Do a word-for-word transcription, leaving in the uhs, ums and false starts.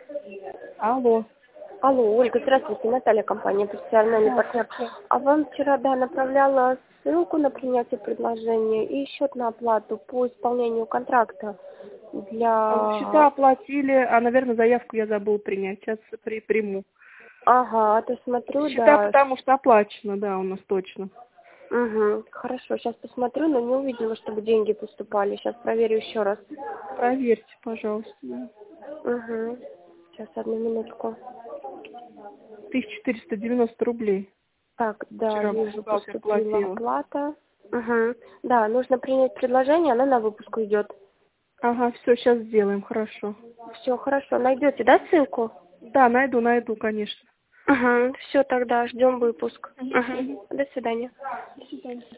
Алло. Алло, Ольга, здравствуйте, Наталья, компания «Профессиональный партнер». А вам вчера, да, направляла ссылку на принятие предложения и счет на оплату по исполнению контракта для... Счета оплатили, а, наверное, заявку я забыл принять. Сейчас при, приму. Ага, а то смотрю, Счета, да. потому что оплачено, да, у нас точно. Угу, хорошо, сейчас посмотрю, но не увидела, чтобы деньги поступали. Сейчас проверю еще раз. Проверьте, пожалуйста. Да. Угу, сейчас, одну минутку. тысяча четыреста девяносто рублей. Так, да, Вчера вижу, бухгалтер поступила платила. оплата. Угу. Да, нужно принять предложение, оно на выпуск идет. Ага, все, сейчас сделаем, хорошо. Все, хорошо. Найдете, да, ссылку? Да, найду, найду, конечно. Угу. Все, тогда ждем выпуск. Угу. Угу. До свидания. До свидания.